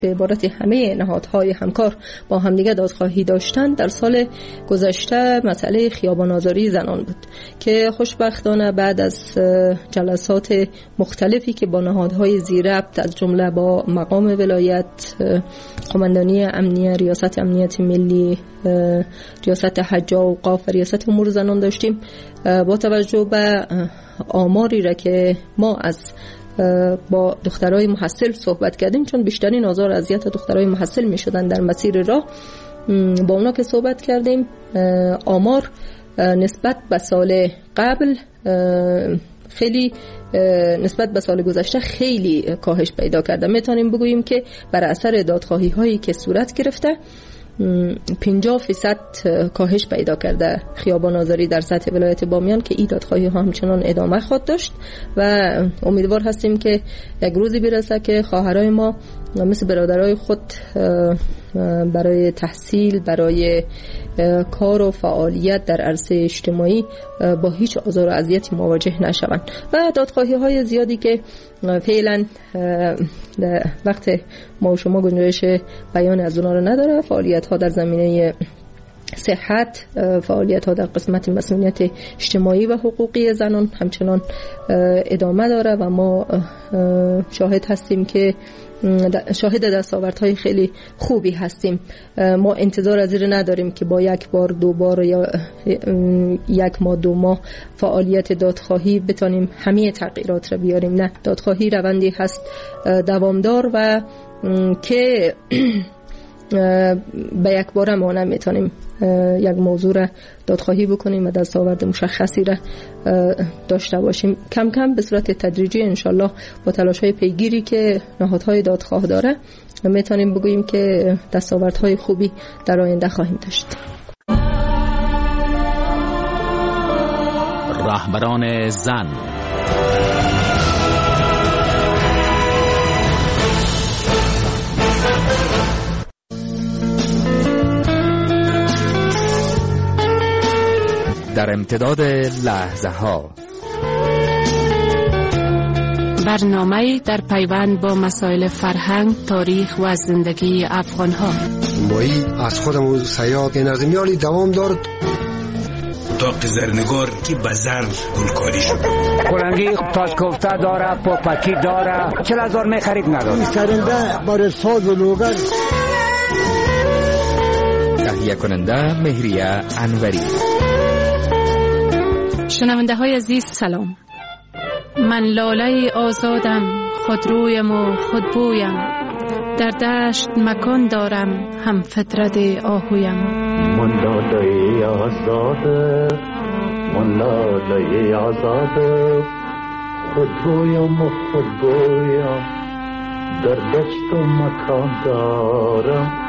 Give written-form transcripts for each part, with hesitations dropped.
به عبارت همه نهادهای همکار با همدیگه دادخواهی داشتن. در سال گذشته مسئله خیابان آزاری زنان بود که خوشبختانه بعد از جلسات مختلفی که با نهادهای زیربط از جمله با مقام ولایت، قماندانی امنیه، ریاست امنیت ملی، ریاست حج و اوقاف و ریاست امور زنان داشتیم، با توجه به آماری را که ما از با دخترای محصل صحبت کردیم، چون بیشترین آزار اذیت دخترای محصل می شدن در مسیر راه، با اونا که صحبت کردیم آمار نسبت به سال قبل خیلی نسبت به سال گذشته خیلی کاهش پیدا کرده. میتونیم بگوییم که بر اثر دادخواهی هایی که صورت گرفته 50% کاهش پیدا کرده خیابان آزاری در سطح ولایت بامیان که این دادخواهی ها همچنان ادامه خواهد داشت و امیدوار هستیم که یک روزی برسه که خواهرای ما مثل برادرای خود برای تحصیل، برای کار و فعالیت در عرصه اجتماعی با هیچ آزار و اذیتی مواجه نشوند. و دادخواهی های زیادی که فعلا وقت ما و شما گنجایش بیان از اونا رو نداره، فعالیت ها در زمینه صحت، فعالیت ها در قسمت مسئولیت اجتماعی و حقوقی زنان همچنان ادامه داره و ما شاهد هستیم که شاهد دستاوردهای خیلی خوبی هستیم. ما انتظار از این نداریم که با یک بار، دو بار یا یک ماه، دو ماه فعالیت دادخواهی بتانیم همه تغییرات را بیاریم. نه، دادخواهی روندی هست دوامدار و که به یک بار ما نمیتونیم یک موضوع را دادخواهی بکنیم و دستاورد مشخصی را داشته باشیم. کم کم به صورت تدریجی انشالله با تلاش‌های پیگیری که نهادهای دادخواه داره میتونیم بگوییم که دستاوردهای خوبی در آینده خواهیم داشت. رهبران زن. در امتداد لحظه ها، برنامه در پیوند با مسائل فرهنگ، تاریخ و زندگی افغان ها. مایی از خودم سیاد نظمیالی دوام دارد. داغ زرنگار که بزن گلکاری شد. کلنگی تاسکوفته داره، پاپکی داره، 40,000 می خرید نداره. سرنده بار ساز و لوگر. تهیه کننده مهریه انوری. شنونده های عزیز سلام. من لاله آزادم، خودرویم و خودبویم، در دشت مکان دارم، هم فطرت آهویم. من لاله آزاده، من لاله آزاده، خودرویم و خودبویم، در دشت مکان دارم.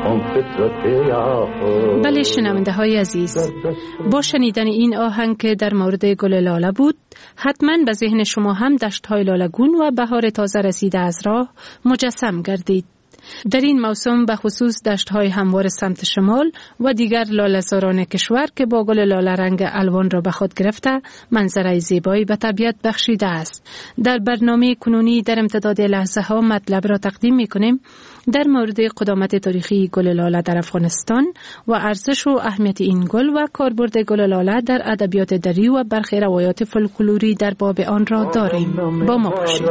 بله شنونده های عزیز، با شنیدن این آهنگ که در مورد گل لاله بود، حتما به ذهن شما هم دشت های لاله‌گون و بهار تازه رسیده از راه مجسم گردید. در این موسم به خصوص دشت های هموار سمت شمال و دیگر لاله‌زاران کشور که با گل لاله رنگ الوان را به خود گرفته منظره زیبایی به طبیعت بخشیده است. در برنامه کنونی در امتداد لحظه ها مطلب را تقدیم می کنیم در مورد قدامت تاریخی گل لاله در افغانستان و ارزش و اهمیت این گل و کاربرد گل لاله در ادبیات دری و برخی روایات فولکلوری در باب آن را داریم. با ما باشید.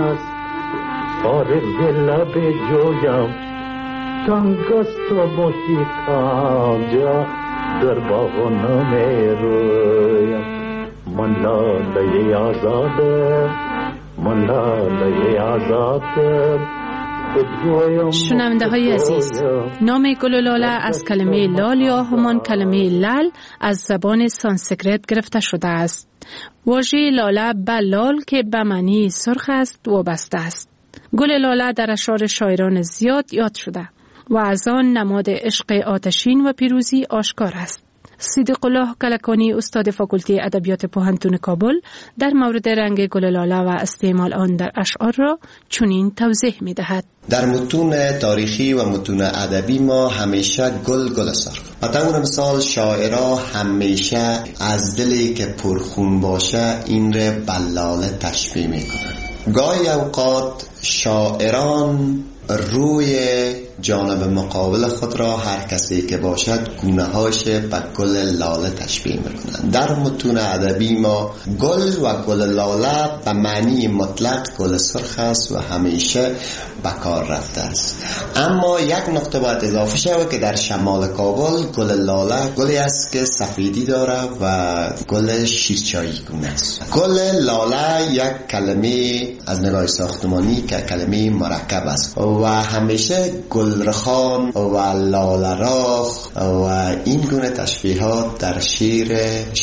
فارغ لب جویم، تنگست و محیط آنجا، در باغ نمی رویم. من لاله آزاده، من لاله آزاده. شنونده های عزیز، نام گل لاله از کلمه لال یا همان کلمه لال از زبان سانسکریت گرفته شده است. واژه لاله به لال که به معنی سرخ است وابسته است. گل لاله در اشعار شاعران زیاد یاد شده و از آن نماد عشق آتشین و پیروزی آشکار است. صدیق الله کلکانی استاد فاکولته ادبیات پوهنتون کابل در مورد رنگ گل لاله و استعمال آن در اشعار را چنین توضیح می‌دهد. در متون تاریخی و متون ادبی ما همیشه گل سرخ. مثلا مثال شاعرها همیشه از دلی که پرخون باشه این را به لاله تشبیه میکنن. گاهی اوقات شاعران روی جانب مقابل خود را هر کسی که باشد گونه‌هاش به گل لاله تشبیه میکنند. در متون ادبی ما گل و گل لاله به معنی مطلق گل سرخ است و همیشه به کار رفته است. اما یک نقطه باید اضافه شود که در شمال کابل گل لاله گلی است که سفیدی داره و گل شیرچایی گونه است. گل لاله یک کلمه از نگاه ساختمانی که کلمه مرکب است و همیشه گلرخان و لاله‌راخ و این گونه تشبیهات در شعر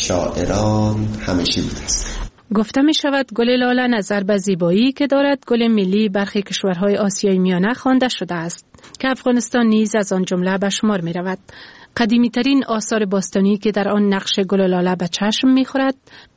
شاعران همیشه بوده است. گفته می شود گل لاله نظر به زیبایی که دارد گل ملی برخی کشورهای آسیای میانه خوانده شده است که افغانستان نیز از آن جمله به شمار می رود. قدیمی ترین آثار باستانی که در آن نقش گل لاله به چشم می خورد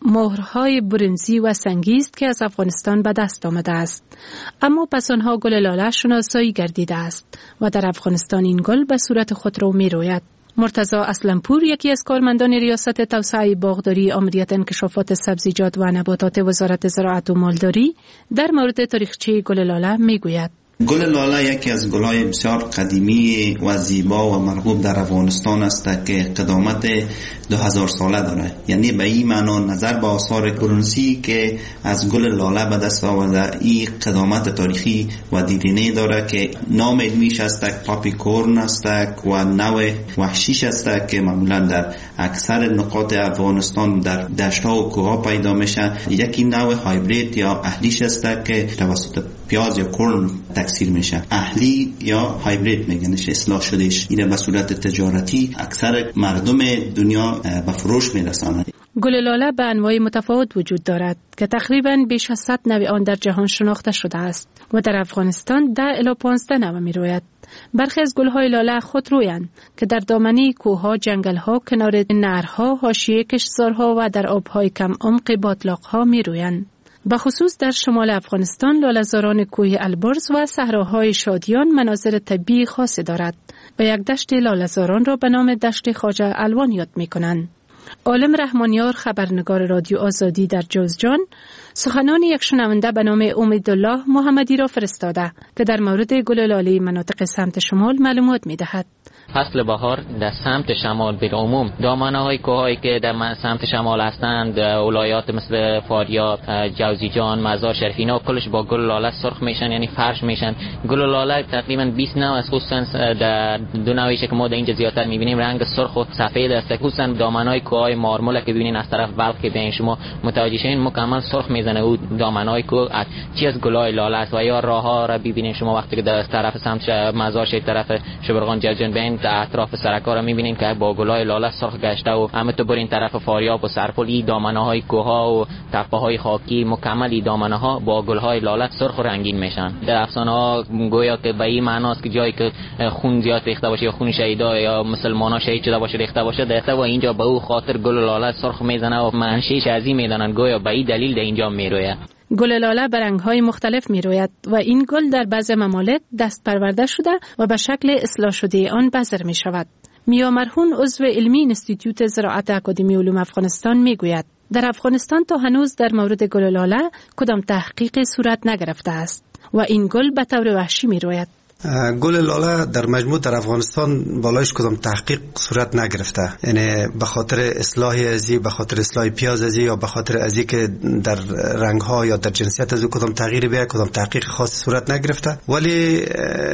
مهرهای برنزی و سنگی است که از افغانستان به دست آمده است، اما پس آنها گل لاله شناسایی گردیده است و در افغانستان این گل به صورت خود رو می روید. مرتضی اسلمپور، یکی از کارمندان ریاست توسعه باغداری آمریت انکشافات سبزیجات و نباتات وزارت زراعت و مالداری، در مورد تاریخچه گل لاله می گوید. گل لاله یکی از گل‌های بسیار قدیمی و زیبا و مرغوب در افغانستان است که قدامت 2000 ساله داره. یعنی به این معنا نظر به آثار برنزی که از گل لاله به دست آورده این قدامت تاریخی و دیرینه داره که نام علمیش است پاپیکورن است و نوع وحشیش است که معمولا در اکثر نقاط افغانستان در دشت‌ها و کوه‌ها پیدا میشه. یکی نوع هایبرید یا اهلیش است که توسط پیاز یا کرن تکثیر میشه. اهلی یا هایبرید میگنش اصلاح شدهش. این به صورت تجارتی اکثر مردم دنیا به فروش میرساند. گل لاله به انواع متفاوت وجود دارد که تقریباً بیش از 100 نوع آن در جهان شناخته شده است و در افغانستان 10 الی 15 نوع میروید. برخی از گل‌های لاله خودرویند که در دامنه کوه‌ها، جنگل‌ها، کنار نهرها، حاشیه کشتزارها و در آب‌های کم عمق باتلاق‌ها میرویند. به خصوص در شمال افغانستان لاله‌زاران کوه البرز و صحراهای شادیان مناظر طبیعی خاصی دارد و یک دشت لاله‌زاران را به نام دشت خواجه الوان یاد می‌کنند. عالم رحمانیار، خبرنگار رادیو آزادی در جوزجان، سخنان یک شنونده به نام امیدالله محمدی را فرستاده که در مورد گل لاله مناطق سمت شمال معلومات می‌دهد. فصل بهار در سمت شمال به عموم دامنه‌های کوه‌هایی که در سمت شمال هستند، ولایات مثل فاریاب، جوزجان، مزار شریف، اینا کلش با گل لاله سرخ میشن، یعنی فرش میشن. گل لاله تقریبا 20 نوع است، خصوصا در دو نوعیش که ما در اینجا زیادتر می‌بینیم رنگ سرخ و سفید است. خصوصا دامنه‌های کوه‌های مارمول که ببینین از طرف بلخ که ببین شما متوجه شین مکمل سرخ میزنه او دامنه‌های کوه چی از گل‌های لاله است. و یا راه‌ها را ببینین شما وقتی که در طرف سمت مزار شریف طرف شبرغان جوزجان بین اطراف سرکا را می‌بینین که با گل‌های لاله سرخ گشته و همه تو برین طرف فاریاب و سرپل دامنه‌های کوه‌ها و تپه‌های خاکی مکمل دامنه‌ها با گل‌های لاله سرخ و رنگین میشن. در افسانه‌ها گویا که به این معناست که جایی که خون زیاد ریخته باشه یا خون شهیدا یا مسلمان‌ها شهید شده باشه ریخته باشه در و اینجا به او خاطر گل لاله سرخ میزنه و منشأش از این میدانن گویا به این دلیل در اینجا میروید. گل لاله به رنگ‌های مختلف می‌روید و این گل در بعضی ممالک دست پرورده شده و به شکل اصلاح شده آن بذر می‌شود. میا مرهون عضو علمی انستیتوت زراعت اکادمی علوم افغانستان می‌گوید در افغانستان تا هنوز در مورد گل لاله کدام تحقیق صورت نگرفته است و این گل به طور وحشی می‌روید. گل لاله در مجموع در افغانستان بالایش کدام تحقیق صورت نگرفته، یعنی به خاطر اصلاح ازی، به خاطر اصلاح پیاز ازی یا به خاطر ازی که در رنگ‌ها یا در جنسیت ازی کدام تغییری بیاید کدام تحقیق خاص صورت نگرفته. ولی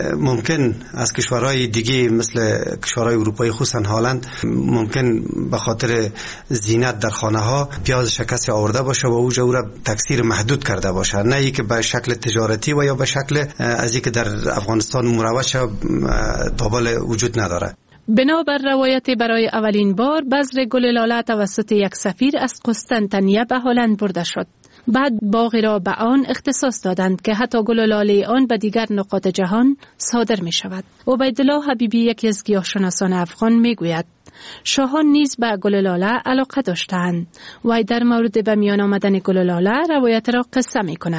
ممکن از کشورهای دیگه مثل کشورهای اروپایی خصوصا هلند ممکن به خاطر زینت در خانه‌ها پیاز شکست آورده باشه و اوج او را تکثیر محدود کرده باشه، نه اینکه به شکل تجارتی و یا به شکل ازی که در افغانستان مروج قابل وجود نداره. بنابر روایت برای اولین بار بذر گل لاله توسط یک سفیر از قسطنطنیه به هلند برده شد. بعد باغی را به آن اختصاص دادند که حتی گل لاله آن به دیگر نقاط جهان صادر می شود. عبیدالله حبیبی یکی از گیاهشناسان افغان می گوید شاهان نیز به گل لاله علاقه داشتند و در مورد به میان آمدن گل لاله روایت را قصه می کند.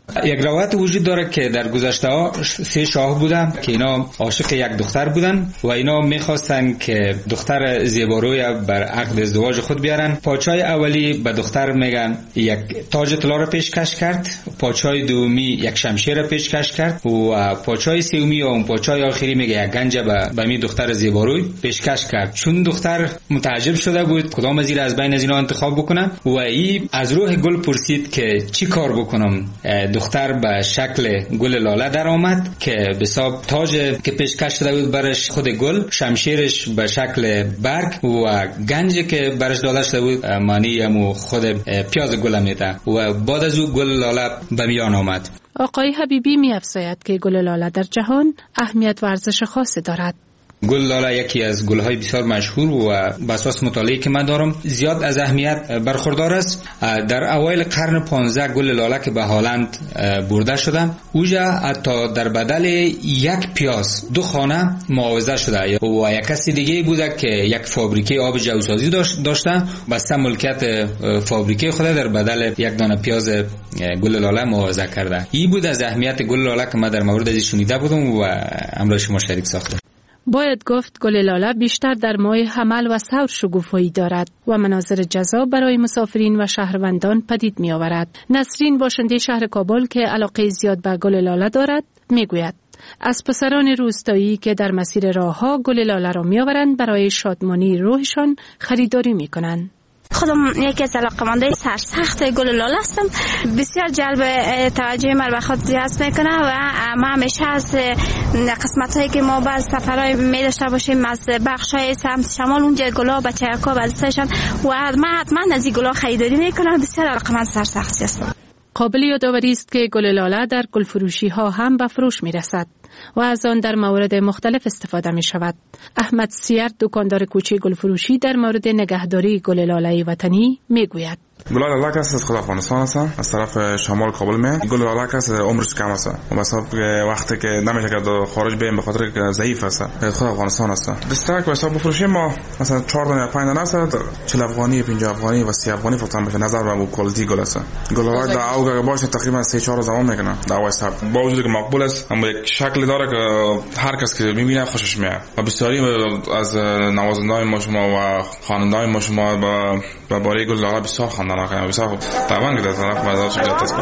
یک روایت وجود داره که در گذشته ها 3 شاه بودن که اینا عاشق یک دختر بودن و اینا میخواستن که دختر زیباروی بر عقد ازدواج خود بیارن. پادشاه اولی به دختر میگن یک تاج طلا را پیشکش کرد، پادشاه دومی یک شمشیر را پیشکش کرد و پادشاه سومی و اون پادشاه آخری میگه یک گنج به می دختر زیباروی پیشکش کرد. چون دختر متعجب شده بود کدام از بین از اینا انتخاب بکنم و این از روح گل پرسید که چی کار بکنم. دختر به شکل گل لاله در آمد که به حساب تاج که پیشکش شده بود برش خود گل، شمشیرش به شکل برگ و گنج که برش داده شده بود معنی همو خود پیاز گل میده و بعد از او گل لاله به میان آمد. آقای حبیبی می‌افزاید که گل لاله در جهان اهمیت و ارزش خاصی دارد. گل لاله یکی از گل‌های بسیار مشهور و به اساس مطالعه‌ای که من دارم زیاد از اهمیت برخوردار است. در اوایل قرن 15 گل لاله که به هلند برده شده، اوجا حتی در بدل یک پیاز 2 خانه معاوضه شده و یک کسی دیگه بوده که یک فابریکه آب جوسازی داشته، بسته ملکیت فابریکه خود در بدل یک دانه پیاز گل لاله معاوضه کرده. این بود از اهمیت گل لاله که من در مورد ازش شنیده بودم و امروز شما شریک ساختم. باید گفت گل لاله بیشتر در ماه حمل و ثور شگوفایی دارد و مناظر جذاب برای مسافرین و شهروندان پدید می آورد. نسرین باشنده شهر کابل که علاقه زیاد به گل لاله دارد می گوید از پسران روستایی که در مسیر راهها گل لاله را می آورند برای شادمانی روحشان خریداری می کنند. خودم یکی از علاقه‌مندای سرسخت گل لاله هستم. بسیار جلب توجه من به خود جذب میکنه و ما همیشه از قسمت‌هایی که ما بعض سفرهای می‌داشته باشیم از بخش‌های سمت شمال اونجا گل‌ها بچه‌ها بعضی‌هاشون و من حتما از این گل‌ها خریداری میکنم. بسیار علاقه‌مند سرسختی هستم. قابل یادآوری است که گل لاله در گلفروشی‌ها هم به فروش می‌رسد و از آن در موارد مختلف استفاده می شود. احمد سیر دکاندار کوچه گلفروشی در مورد نگهداری گل لاله وطنی می گوید. گل لاله است از خود افغانستان است، از طرف شمال کابل میاد. گل لاله است عمرش کم است و مثلا وقتی که نمیشه که خارج بیم به خاطر که ضعیف است. از خود افغانستان است. دستک به حساب بفروشیم ما مثلا 4 دانه 5 دانه است 40 افغانی 50 افغانی و 30 افغانی فقط به نظر به کوالیتی گل است. گل لاله در اوج باشه تقریبا 3-4 روز زمان میکنه. در واسه با وجودی که مقبول است اما یک شکل داره که هر کس که میبینه خوشش میاد و بسیاری از نوازنده‌های ما شما و خواننده‌های ما شما با باره گل لاله بسیار خواندن میکنن. بسیار طبعا که در طرف مزاج جات است.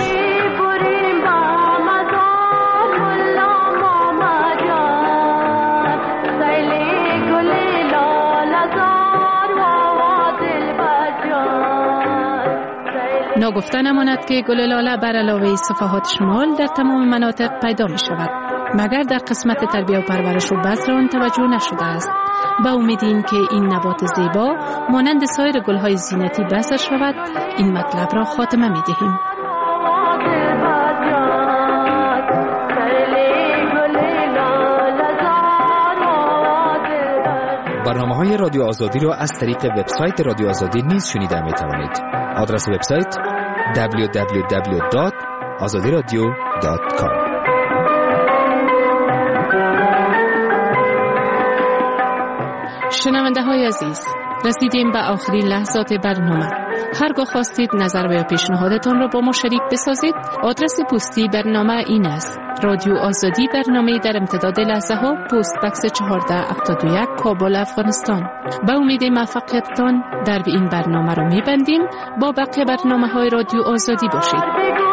ناگفته نماند که گل لاله بر علاوه صفحات شمال در تمام مناطق پیدا می شود، مگر در قسمت تربیه و پرورش و بذر آن توجه نشده است. با امیدین که این نبات زیبا مانند سایر گل‌های زینتی بذر شود، این مطلب را خاتمه می دهیم. برنامه‌های رادیو آزادی را از طریق وبسایت رادیو آزادی نیز شنیده می‌توانید. آدرس وبسایت www.azadiradio.com. شنونده‌های عزیز، رسیدیم به آخرین لحظات برنامه. هرگاه خواستید نظر و یا پیشنهادتان را با ما شریک بسازید، آدرس پستی برنامه این است: رادیو آزادی، برنامه در امتداد لحظه ها، پست بکس 1471 کابل افغانستان. با امید موفقیتتان در این برنامه را می‌بندیم. با بقیه برنامه‌های رادیو آزادی باشید.